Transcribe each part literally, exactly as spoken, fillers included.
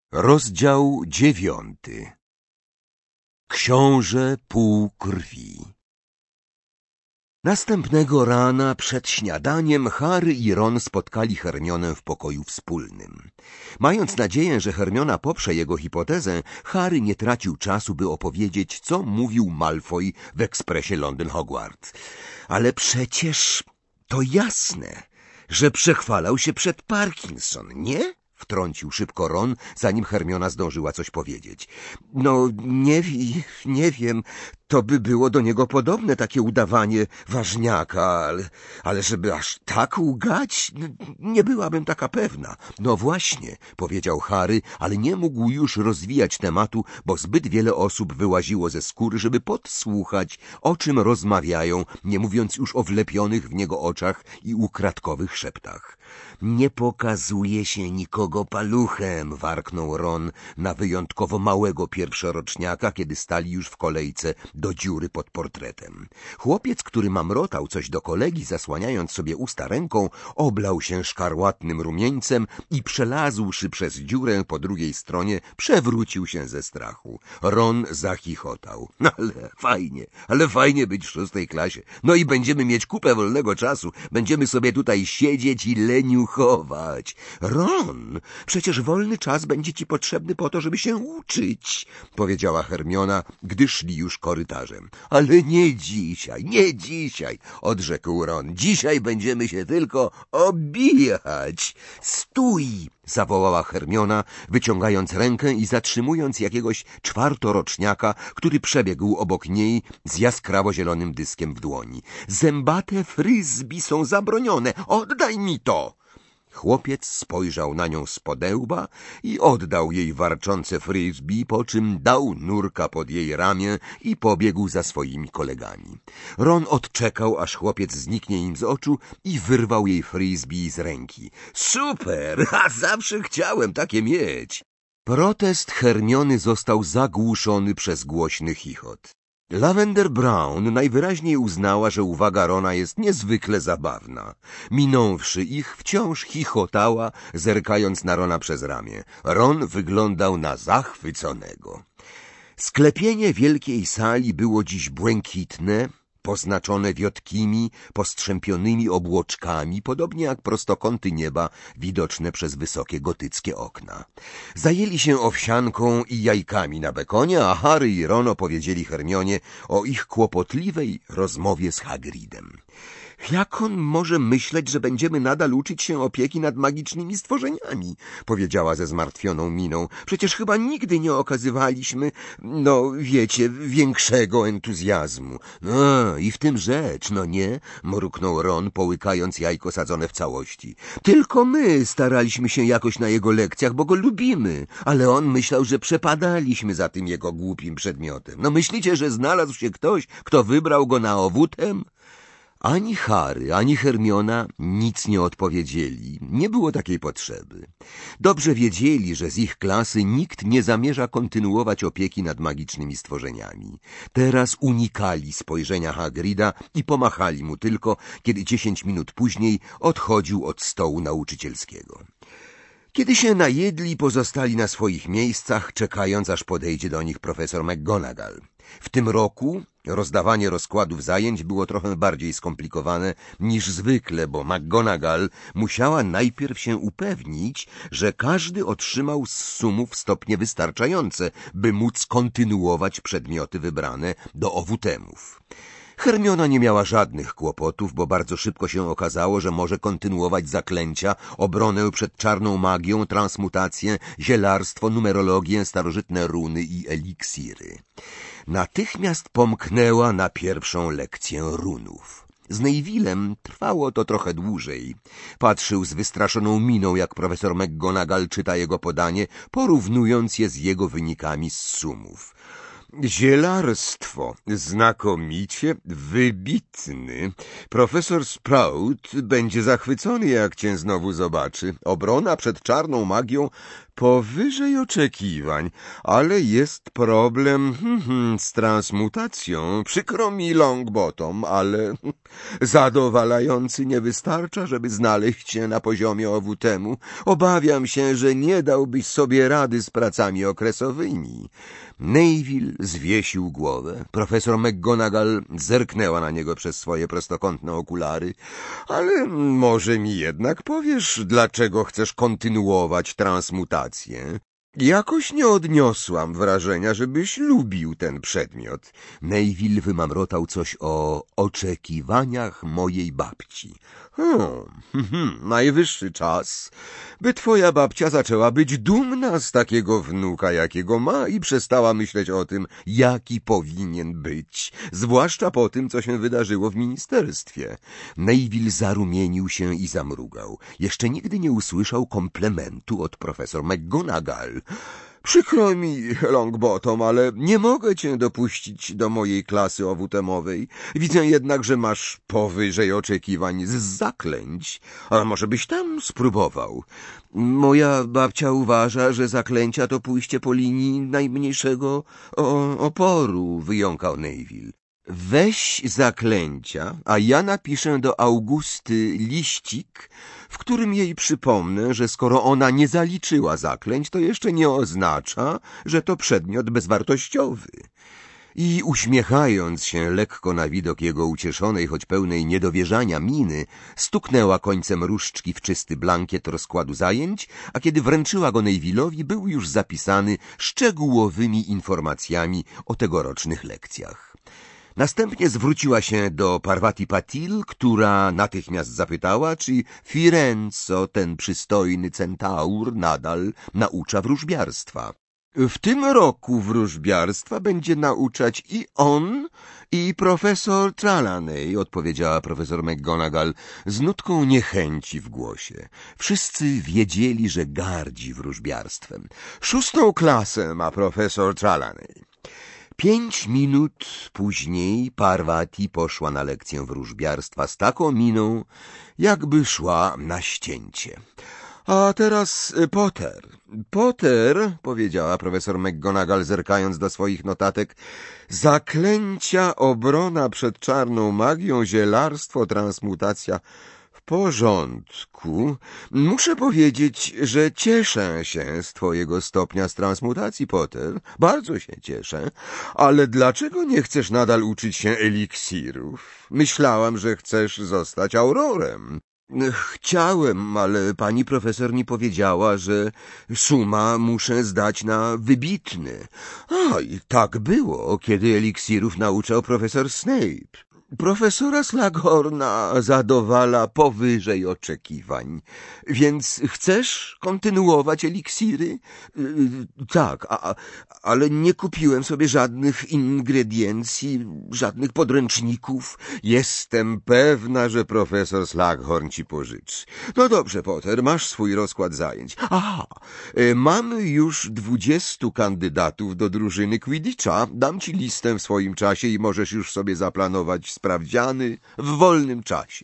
Rozdział dziewiąty. Książę półkrwi. Następnego rana przed śniadaniem Harry i Ron spotkali Hermionę w pokoju wspólnym. Mając nadzieję, że Hermiona poprze jego hipotezę, Harry nie tracił czasu, by opowiedzieć, co mówił Malfoy w ekspresie Londyn Hogwarts. Ale przecież to jasne, że przechwalał się przed Parkinson, nie? Wtrącił szybko Ron, zanim Hermiona zdążyła coś powiedzieć. No, nie, nie wiem, to by było do niego podobne, takie udawanie ważniaka, ale, ale żeby aż tak ugać, nie byłabym taka pewna. No właśnie, powiedział Harry, ale nie mógł już rozwijać tematu, bo zbyt wiele osób wyłaziło ze skóry, żeby podsłuchać, o czym rozmawiają, nie mówiąc już o wlepionych w niego oczach i ukradkowych szeptach. Nie pokazuje się nikogo paluchem, warknął Ron na wyjątkowo małego pierwszoroczniaka, kiedy stali już w kolejce do dziury pod portretem. Chłopiec, który mamrotał coś do kolegi, zasłaniając sobie usta ręką, oblał się szkarłatnym rumieńcem i przelazłszy przez dziurę po drugiej stronie, przewrócił się ze strachu. Ron zachichotał. No ale fajnie, ale fajnie być w szóstej klasie. No i będziemy mieć kupę wolnego czasu. Będziemy sobie tutaj siedzieć i leniuchować. Ron, przecież wolny czas będzie ci potrzebny po to, żeby się uczyć, powiedziała Hermiona, gdy szli już korytarzem. Ale nie dzisiaj, nie dzisiaj, odrzekł Ron. Dzisiaj będziemy się tylko obijać. Stój! Zawołała Hermiona, wyciągając rękę i zatrzymując jakiegoś czwartoroczniaka, który przebiegł obok niej z jaskrawo zielonym dyskiem w dłoni. Zębate frisbee są zabronione. Oddaj mi to! Chłopiec spojrzał na nią z podełba i oddał jej warczące frisbee, po czym dał nurka pod jej ramię i pobiegł za swoimi kolegami. Ron odczekał, aż chłopiec zniknie im z oczu i wyrwał jej frisbee z ręki. Super! A zawsze chciałem takie mieć! Protest Hermiony został zagłuszony przez głośny chichot. Lavender Brown najwyraźniej uznała, że uwaga Rona jest niezwykle zabawna. Minąwszy ich, wciąż chichotała, zerkając na Rona przez ramię. Ron wyglądał na zachwyconego. Sklepienie wielkiej sali było dziś błękitne, poznaczone wiotkimi, postrzępionymi obłoczkami, podobnie jak prostokąty nieba widoczne przez wysokie gotyckie okna. Zajęli się owsianką i jajkami na bekonie, a Harry i Ron opowiedzieli Hermionie o ich kłopotliwej rozmowie z Hagridem. Jak on może myśleć, że będziemy nadal uczyć się opieki nad magicznymi stworzeniami? Powiedziała ze zmartwioną miną. Przecież chyba nigdy nie okazywaliśmy, no wiecie, większego entuzjazmu. No i w tym rzecz, no nie? Mruknął Ron, połykając jajko sadzone w całości. Tylko my staraliśmy się jakoś na jego lekcjach, bo go lubimy, ale on myślał, że przepadaliśmy za tym jego głupim przedmiotem. No myślicie, że znalazł się ktoś, kto wybrał go na owutem? Ani Harry, ani Hermiona nic nie odpowiedzieli. Nie było takiej potrzeby. Dobrze wiedzieli, że z ich klasy nikt nie zamierza kontynuować opieki nad magicznymi stworzeniami. Teraz unikali spojrzenia Hagrida i pomachali mu tylko, kiedy dziesięć minut później odchodził od stołu nauczycielskiego. Kiedy się najedli, pozostali na swoich miejscach, czekając, aż podejdzie do nich profesor McGonagall. W tym roku rozdawanie rozkładów zajęć było trochę bardziej skomplikowane niż zwykle, bo McGonagall musiała najpierw się upewnić, że każdy otrzymał z sumów stopnie wystarczające, by móc kontynuować przedmioty wybrane do owutemów. Hermiona nie miała żadnych kłopotów, bo bardzo szybko się okazało, że może kontynuować zaklęcia, obronę przed czarną magią, transmutację, zielarstwo, numerologię, starożytne runy i eliksiry. Natychmiast pomknęła na pierwszą lekcję runów. Z Nevillem trwało to trochę dłużej. Patrzył z wystraszoną miną, jak profesor McGonagall czyta jego podanie, porównując je z jego wynikami z sumów. Zielarstwo. Znakomicie wybitny. Profesor Sprout będzie zachwycony, jak cię znowu zobaczy. Obrona przed czarną magią powyżej oczekiwań, ale jest problem hmm, hmm, z transmutacją. Przykro mi, Longbottom, ale zadowalający nie wystarcza, żeby znaleźć się na poziomie O W T-u. Obawiam się, że nie dałbyś sobie rady z pracami okresowymi. Neville zwiesił głowę. Profesor McGonagall zerknęła na niego przez swoje prostokątne okulary. Ale może mi jednak powiesz, dlaczego chcesz kontynuować transmutację? Jakoś nie odniosłam wrażenia, żebyś lubił ten przedmiot. Neville wymamrotał coś o oczekiwaniach mojej babci. Hmm, hmm, najwyższy czas, by twoja babcia zaczęła być dumna z takiego wnuka, jakiego ma i przestała myśleć o tym, jaki powinien być, zwłaszcza po tym, co się wydarzyło w ministerstwie. Neville zarumienił się i zamrugał. Jeszcze nigdy nie usłyszał komplementu od profesor McGonagall. Przykro mi, Longbottom, ale nie mogę cię dopuścić do mojej klasy O W T-owej. Widzę jednak, że masz powyżej oczekiwań z zaklęć. A może byś tam spróbował? Moja babcia uważa, że zaklęcia to pójście po linii najmniejszego o, oporu, wyjąkał Neville. Weź zaklęcia, a ja napiszę do Augusty liścik, w którym jej przypomnę, że skoro ona nie zaliczyła zaklęć, to jeszcze nie oznacza, że to przedmiot bezwartościowy. I uśmiechając się lekko na widok jego ucieszonej, choć pełnej niedowierzania miny, stuknęła końcem różdżki w czysty blankiet rozkładu zajęć, a kiedy wręczyła go Neville'owi, był już zapisany szczegółowymi informacjami o tegorocznych lekcjach. Następnie zwróciła się do Parvati Patil, która natychmiast zapytała, czy Firenzo, ten przystojny centaur, nadal naucza wróżbiarstwa. W tym roku wróżbiarstwa będzie nauczać i on, i profesor Trelawney, odpowiedziała profesor McGonagall z nutką niechęci w głosie. Wszyscy wiedzieli, że gardzi wróżbiarstwem. Szóstą klasę ma profesor Trelawney. Pięć minut później Parvati poszła na lekcję wróżbiarstwa z taką miną, jakby szła na ścięcie. A teraz Potter. Potter, powiedziała profesor McGonagall, zerkając do swoich notatek, zaklęcia, obrona przed czarną magią, zielarstwo, transmutacja. W porządku. Muszę powiedzieć, że cieszę się z twojego stopnia z transmutacji, Potter. Bardzo się cieszę. Ale dlaczego nie chcesz nadal uczyć się eliksirów? Myślałam, że chcesz zostać Aurorem. Chciałem, ale pani profesor mi powiedziała, że suma muszę zdać na wybitny. A, i tak było, kiedy eliksirów nauczał profesor Snape. Profesora Slughorna zadowala powyżej oczekiwań. Więc chcesz kontynuować eliksiry? Yy, tak, a, ale nie kupiłem sobie żadnych ingrediencji, żadnych podręczników. Jestem pewna, że profesor Slughorn ci pożyczy. No dobrze, Potter, masz swój rozkład zajęć. Aha, yy, mamy już dwudziestu kandydatów do drużyny Quidditcha. Dam ci listę w swoim czasie i możesz już sobie zaplanować sprawdziany w wolnym czasie.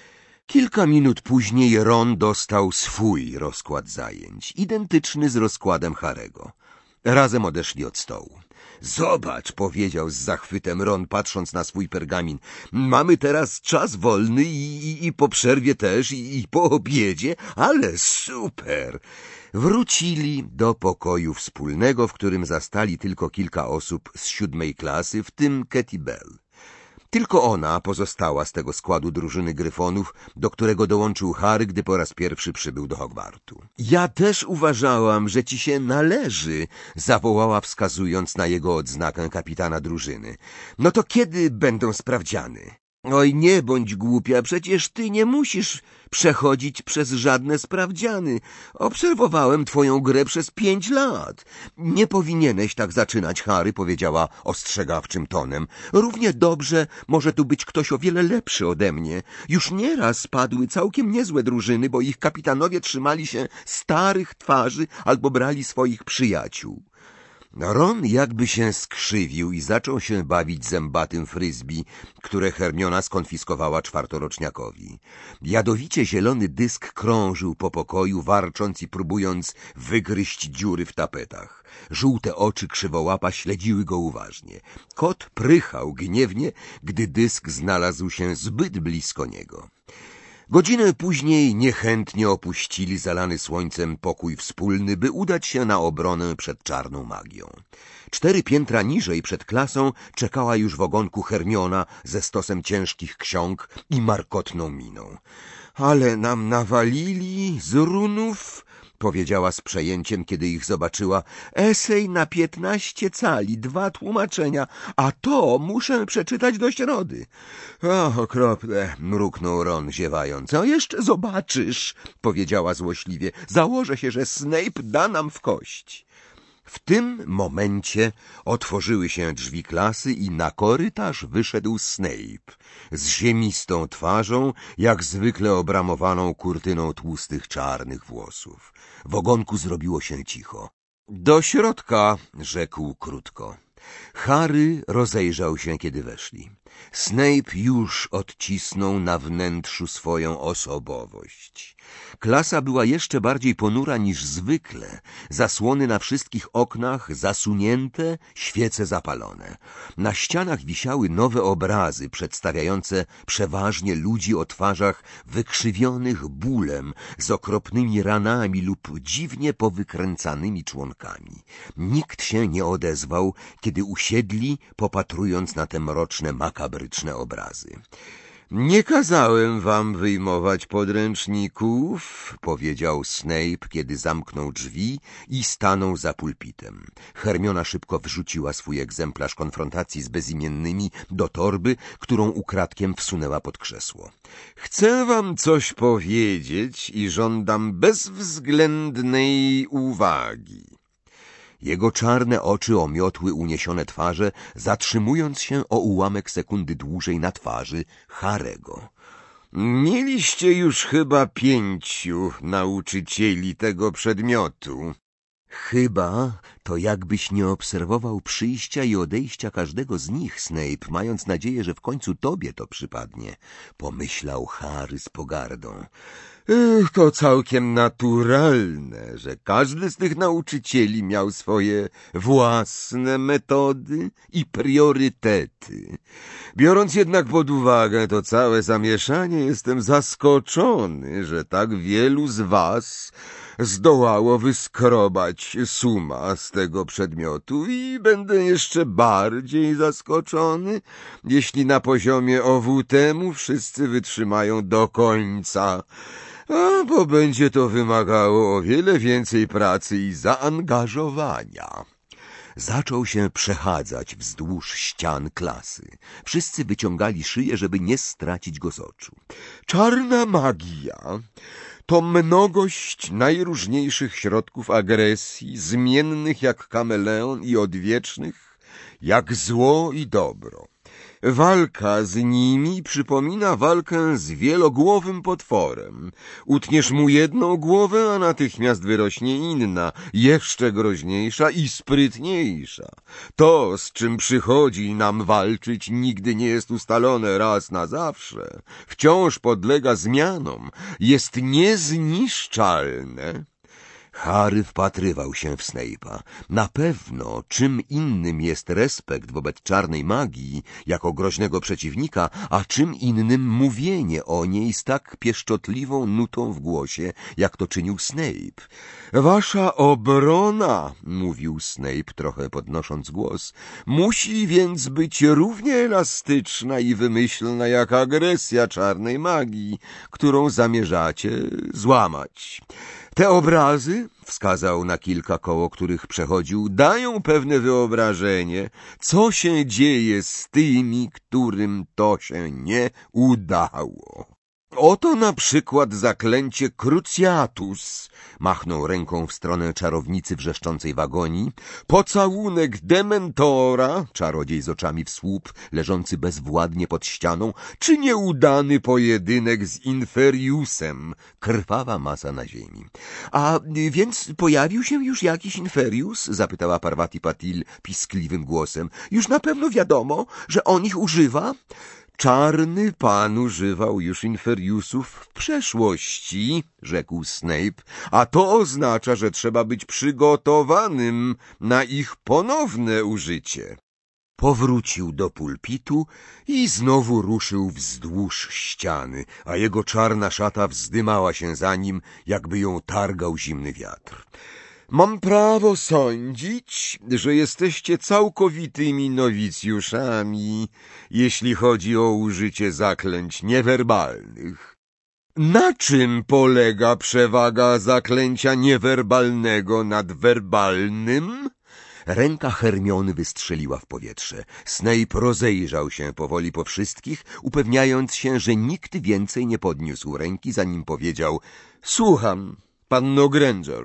Kilka minut później Ron dostał swój rozkład zajęć, identyczny z rozkładem Harego. Razem odeszli od stołu. Zobacz, powiedział z zachwytem Ron, patrząc na swój pergamin. Mamy teraz czas wolny i, i, i po przerwie też, i, i po obiedzie, ale super! Wrócili do pokoju wspólnego, w którym zastali tylko kilka osób z siódmej klasy, w tym Katie Bell. Tylko ona pozostała z tego składu drużyny Gryfonów, do którego dołączył Harry, gdy po raz pierwszy przybył do Hogwartu. Ja też uważałam, że ci się należy, zawołała, wskazując na jego odznakę kapitana drużyny. No to kiedy będą sprawdziany? Oj, nie bądź głupia, przecież ty nie musisz przechodzić przez żadne sprawdziany. Obserwowałem twoją grę przez pięć lat. Nie powinieneś tak zaczynać, Harry, powiedziała ostrzegawczym tonem. Równie dobrze może tu być ktoś o wiele lepszy ode mnie. Już nieraz padły całkiem niezłe drużyny, bo ich kapitanowie trzymali się starych twarzy albo brali swoich przyjaciół. Ron jakby się skrzywił i zaczął się bawić zębatym frisbee, które Hermiona skonfiskowała czwartorocznikowi. Jadowicie zielony dysk krążył po pokoju, warcząc i próbując wygryźć dziury w tapetach. Żółte oczy krzywołapa śledziły go uważnie. Kot prychał gniewnie, gdy dysk znalazł się zbyt blisko niego. Godzinę później niechętnie opuścili zalany słońcem pokój wspólny, by udać się na obronę przed czarną magią. Cztery piętra niżej przed klasą czekała już w ogonku Hermiona ze stosem ciężkich ksiąg i markotną miną. — Ale nam nawalili z runów! — powiedziała z przejęciem, kiedy ich zobaczyła. — Esej na piętnaście cali, dwa tłumaczenia, a to muszę przeczytać do środy. — O, okropne! — mruknął Ron, ziewając. — A jeszcze zobaczysz! — powiedziała złośliwie. — Założę się, że Snape da nam w kość. W tym momencie otworzyły się drzwi klasy i na korytarz wyszedł Snape z ziemistą twarzą, jak zwykle obramowaną kurtyną tłustych czarnych włosów. W ogonku zrobiło się cicho. — Do środka! — rzekł krótko. Harry rozejrzał się, kiedy weszli. Snape już odcisnął na wnętrzu swoją osobowość. Klasa była jeszcze bardziej ponura niż zwykle. Zasłony na wszystkich oknach zasunięte, świece zapalone. Na ścianach wisiały nowe obrazy przedstawiające przeważnie ludzi o twarzach wykrzywionych bólem, z okropnymi ranami lub dziwnie powykręcanymi członkami. Nikt się nie odezwał, kiedy usiedli, popatrując na te mroczne, makabryczne obrazy. Nie kazałem wam wyjmować podręczników, powiedział Snape, kiedy zamknął drzwi i stanął za pulpitem. Hermiona szybko wrzuciła swój egzemplarz konfrontacji z bezimiennymi do torby, którą ukradkiem wsunęła pod krzesło. Chcę wam coś powiedzieć i żądam bezwzględnej uwagi. Jego czarne oczy omiotły uniesione twarze, zatrzymując się o ułamek sekundy dłużej na twarzy Harego. Mieliście już chyba pięciu nauczycieli tego przedmiotu. Chyba to jakbyś nie obserwował przyjścia i odejścia każdego z nich, Snape, mając nadzieję, że w końcu tobie to przypadnie, pomyślał Harry z pogardą. Ech, to całkiem naturalne, że każdy z tych nauczycieli miał swoje własne metody i priorytety. Biorąc jednak pod uwagę to całe zamieszanie, jestem zaskoczony, że tak wielu z was zdołało wyskrobać suma z tego przedmiotu i będę jeszcze bardziej zaskoczony, jeśli na poziomie O W T-mu wszyscy wytrzymają do końca. A, bo będzie to wymagało o wiele więcej pracy i zaangażowania. Zaczął się przechadzać wzdłuż ścian klasy. Wszyscy wyciągali szyję, żeby nie stracić go z oczu. Czarna magia to mnogość najróżniejszych środków agresji, zmiennych jak kameleon i odwiecznych jak zło i dobro. Walka z nimi przypomina walkę z wielogłowym potworem. Utniesz mu jedną głowę, a natychmiast wyrośnie inna, jeszcze groźniejsza i sprytniejsza. To, z czym przychodzi nam walczyć, nigdy nie jest ustalone raz na zawsze. Wciąż podlega zmianom, jest niezniszczalne. Harry wpatrywał się w Snape'a. Na pewno czym innym jest respekt wobec czarnej magii jako groźnego przeciwnika, a czym innym mówienie o niej z tak pieszczotliwą nutą w głosie, jak to czynił Snape. Wasza obrona, mówił Snape, trochę podnosząc głos, musi więc być równie elastyczna i wymyślna jak agresja czarnej magii, którą zamierzacie złamać. Te obrazy, wskazał na kilka, koło których przechodził, dają pewne wyobrażenie, co się dzieje z tymi, którym to się nie udało. Oto na przykład zaklęcie Cruciatus. Machnął ręką w stronę czarownicy wrzeszczącej w agonii. Pocałunek Dementora, czarodziej z oczami w słup, leżący bezwładnie pod ścianą, czy nieudany pojedynek z Inferiusem, krwawa masa na ziemi. A więc pojawił się już jakiś Inferius? Zapytała Parvati Patil piskliwym głosem. Już na pewno wiadomo, że on ich używa? Czarny pan używał już Inferiusów w przeszłości, rzekł Snape, a to oznacza, że trzeba być przygotowanym na ich ponowne użycie. Powrócił do pulpitu i znowu ruszył wzdłuż ściany, a jego czarna szata wzdymała się za nim, jakby ją targał zimny wiatr. Mam prawo sądzić, że jesteście całkowitymi nowicjuszami, jeśli chodzi o użycie zaklęć niewerbalnych. Na czym polega przewaga zaklęcia niewerbalnego nad werbalnym? Ręka Hermiony wystrzeliła w powietrze. Snape rozejrzał się powoli po wszystkich, upewniając się, że nikt więcej nie podniósł ręki, zanim powiedział: Słucham, panno Granger.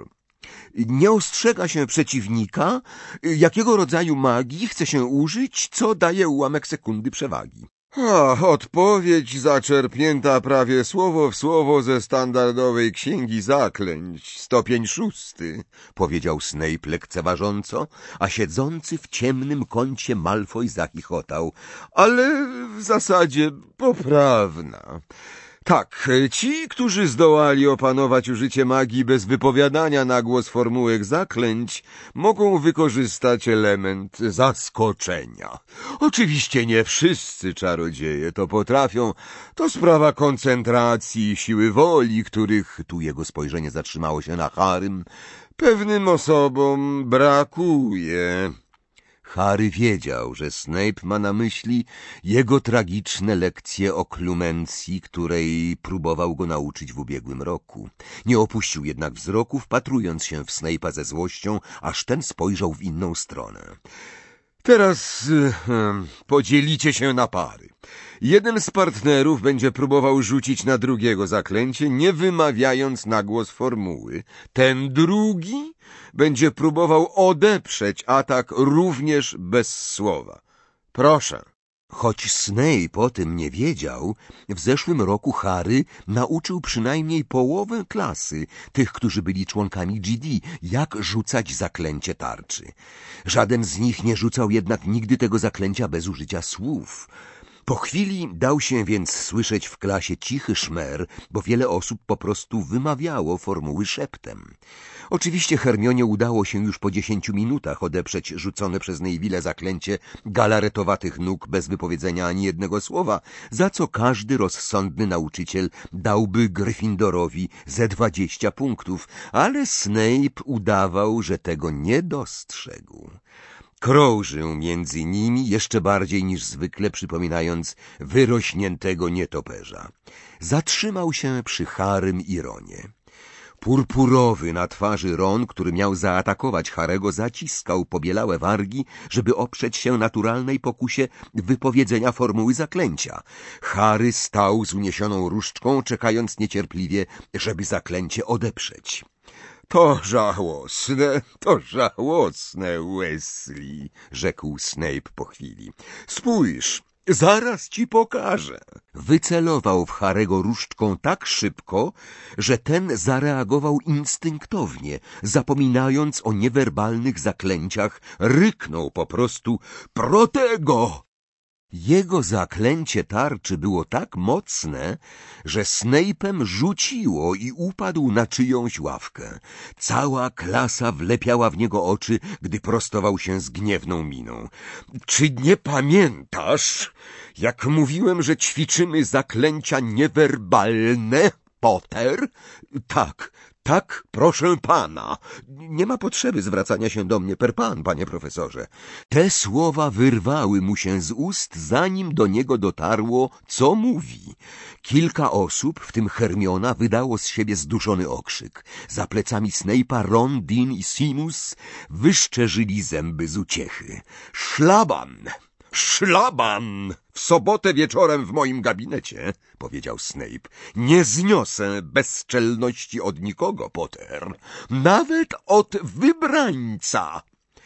Nie ostrzega się przeciwnika, jakiego rodzaju magii chce się użyć, co daje ułamek sekundy przewagi. Ach, odpowiedź zaczerpnięta prawie słowo w słowo ze standardowej księgi zaklęć, stopień szósty, powiedział Snape lekceważąco, a siedzący w ciemnym kącie Malfoy zachichotał. Ale w zasadzie poprawna. Tak, ci, którzy zdołali opanować użycie magii bez wypowiadania na głos formułek zaklęć, mogą wykorzystać element zaskoczenia. Oczywiście nie wszyscy czarodzieje to potrafią. To sprawa koncentracji i siły woli, których, tu jego spojrzenie zatrzymało się na Harrym, pewnym osobom brakuje. Harry wiedział, że Snape ma na myśli jego tragiczne lekcje o klumencji, której próbował go nauczyć w ubiegłym roku. Nie opuścił jednak wzroku, wpatrując się w Snape'a ze złością, aż ten spojrzał w inną stronę. Teraz hmm, podzielicie się na pary. Jeden z partnerów będzie próbował rzucić na drugiego zaklęcie, nie wymawiając na głos formuły. Ten drugi będzie próbował odeprzeć atak również bez słowa. Proszę. Choć Snape o tym nie wiedział, w zeszłym roku Harry nauczył przynajmniej połowę klasy, tych, którzy byli członkami G D, jak rzucać zaklęcie tarczy. Żaden z nich nie rzucał jednak nigdy tego zaklęcia bez użycia słów. Po chwili dał się więc słyszeć w klasie cichy szmer, bo wiele osób po prostu wymawiało formuły szeptem. Oczywiście Hermionie udało się już po dziesięciu minutach odeprzeć rzucone przez Neville'a zaklęcie galaretowatych nóg bez wypowiedzenia ani jednego słowa, za co każdy rozsądny nauczyciel dałby Gryffindorowi ze dwadzieścia punktów, ale Snape udawał, że tego nie dostrzegł. Krążył między nimi jeszcze bardziej niż zwykle, przypominając wyrośniętego nietoperza. Zatrzymał się przy Harrym i Ronie. Purpurowy na twarzy Ron, który miał zaatakować Harego, zaciskał pobielałe wargi, żeby oprzeć się naturalnej pokusie wypowiedzenia formuły zaklęcia. Harry stał z uniesioną różdżką, czekając niecierpliwie, żeby zaklęcie odeprzeć. To żałosne, to żałosne, Wesley, rzekł Snape po chwili. Spójrz, zaraz ci pokażę. Wycelował w Harego różdżką tak szybko, że ten zareagował instynktownie, zapominając o niewerbalnych zaklęciach, ryknął po prostu Protego! Jego zaklęcie tarczy było tak mocne, że Snape'em rzuciło i upadł na czyjąś ławkę. Cała klasa wlepiała w niego oczy, gdy prostował się z gniewną miną. Czy nie pamiętasz, jak mówiłem, że ćwiczymy zaklęcia niewerbalne, Potter? Tak, tak, proszę pana. Nie ma potrzeby zwracania się do mnie per pan, panie profesorze. Te słowa wyrwały mu się z ust, zanim do niego dotarło, co mówi. Kilka osób, w tym Hermiona, wydało z siebie zduszony okrzyk. Za plecami Snape'a Ron, Dean i Seamus wyszczerzyli zęby z uciechy. Szlaban! Szlaban! W sobotę wieczorem w moim gabinecie, powiedział Snape. Nie zniosę bezczelności od nikogo, Potter. Nawet od wybrańca.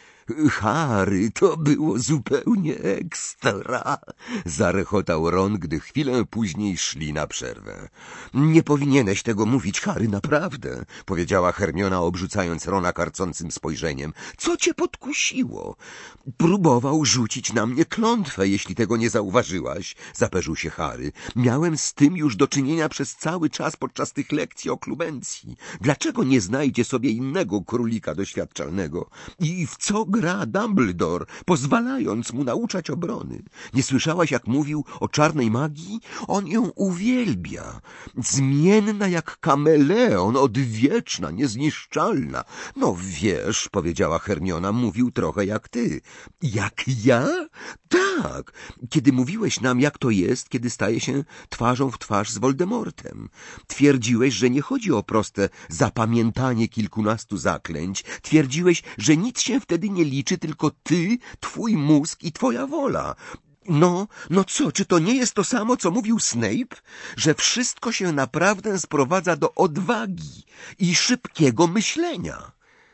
Harry, to było zupełnie ekstra, zarechotał Ron, gdy chwilę później szli na przerwę. Nie powinieneś tego mówić, Harry, naprawdę, powiedziała Hermiona, obrzucając Rona karcącym spojrzeniem. Co cię podkusiło? Próbował rzucić na mnie klątwę, jeśli tego nie zauważyłaś, zaperzył się Harry. Miałem z tym już do czynienia przez cały czas podczas tych lekcji o klubencji. Dlaczego nie znajdzie sobie innego królika doświadczalnego? I w co gra Dumbledore, pozwalając mu nauczać obrony? Nie słyszałaś, jak mówił o czarnej magii? On ją uwielbia. Zmienna jak kameleon, odwieczna, niezniszczalna. No wiesz, powiedziała Hermiona, mówił trochę jak ty. Jak ja? Tak, kiedy mówiłeś nam, jak to jest, kiedy staje się twarzą w twarz z Voldemortem. Twierdziłeś, że nie chodzi o proste zapamiętanie kilkunastu zaklęć. Twierdziłeś, że nic się wtedy nie liczy, tylko ty, twój mózg i twoja wola. No, no co, czy to nie jest to samo, co mówił Snape? Że wszystko się naprawdę sprowadza do odwagi i szybkiego myślenia.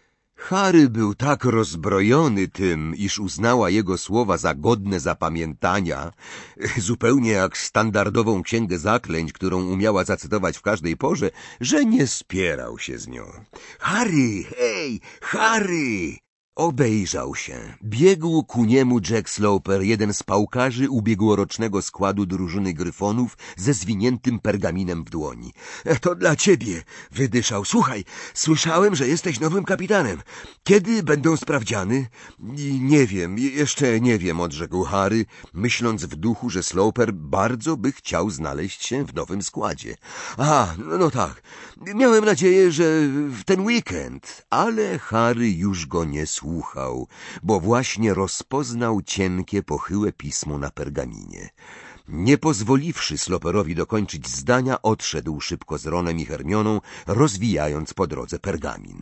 Harry był tak rozbrojony tym, iż uznała jego słowa za godne zapamiętania, zupełnie jak standardową księgę zaklęć, którą umiała zacytować w każdej porze, że nie spierał się z nią. Harry, hej, Harry! Obejrzał się. Biegł ku niemu Jack Sloper, jeden z pałkarzy ubiegłorocznego składu drużyny Gryfonów ze zwiniętym pergaminem w dłoni. — To dla ciebie, wydyszał. — Słuchaj, słyszałem, że jesteś nowym kapitanem. Kiedy będą sprawdziany? — Nie wiem, jeszcze nie wiem, odrzekł Harry, myśląc w duchu, że Sloper bardzo by chciał znaleźć się w nowym składzie. — A, no, no tak. Miałem nadzieję, że w ten weekend. Ale Harry już go nie słuchał. Słuchał, bo właśnie rozpoznał cienkie, pochyłe pismo na pergaminie. Nie pozwoliwszy Sloperowi dokończyć zdania, odszedł szybko z Ronem i Hermioną, rozwijając po drodze pergamin.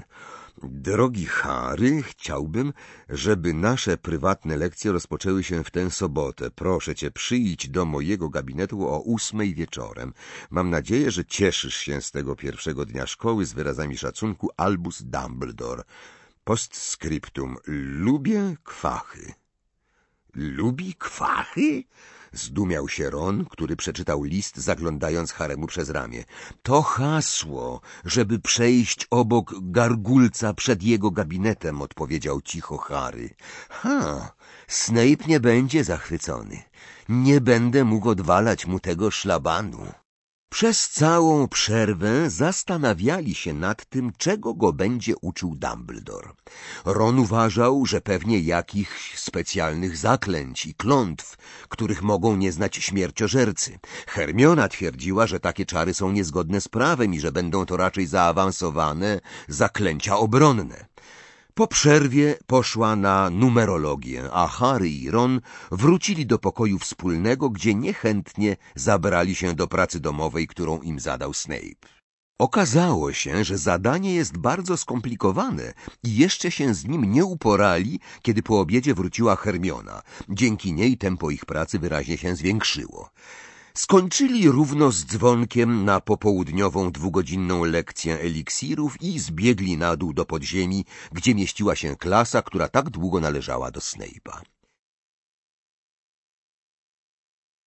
Drogi Harry, chciałbym, żeby nasze prywatne lekcje rozpoczęły się w tę sobotę. Proszę cię, przyjdź do mojego gabinetu o ósmej wieczorem. Mam nadzieję, że cieszysz się z tego pierwszego dnia szkoły. Z wyrazami szacunku, Albus Dumbledore. Postscriptum. Lubię kwachy. Lubi kwachy? Zdumiał się Ron, który przeczytał list, zaglądając Haremu przez ramię. To hasło, żeby przejść obok gargulca przed jego gabinetem, odpowiedział cicho Harry. Ha, Snape nie będzie zachwycony. Nie będę mógł odwalać mu tego szlabanu. Przez całą przerwę zastanawiali się nad tym, czego go będzie uczył Dumbledore. Ron uważał, że pewnie jakichś specjalnych zaklęć i klątw, których mogą nie znać śmierciożercy. Hermiona twierdziła, że takie czary są niezgodne z prawem i że będą to raczej zaawansowane zaklęcia obronne. Po przerwie poszła na numerologię, a Harry i Ron wrócili do pokoju wspólnego, gdzie niechętnie zabrali się do pracy domowej, którą im zadał Snape. Okazało się, że zadanie jest bardzo skomplikowane i jeszcze się z nim nie uporali, kiedy po obiedzie wróciła Hermiona. Dzięki niej tempo ich pracy wyraźnie się zwiększyło. Skończyli równo z dzwonkiem na popołudniową dwugodzinną lekcję eliksirów i zbiegli na dół do podziemi, gdzie mieściła się klasa, która tak długo należała do Snape'a.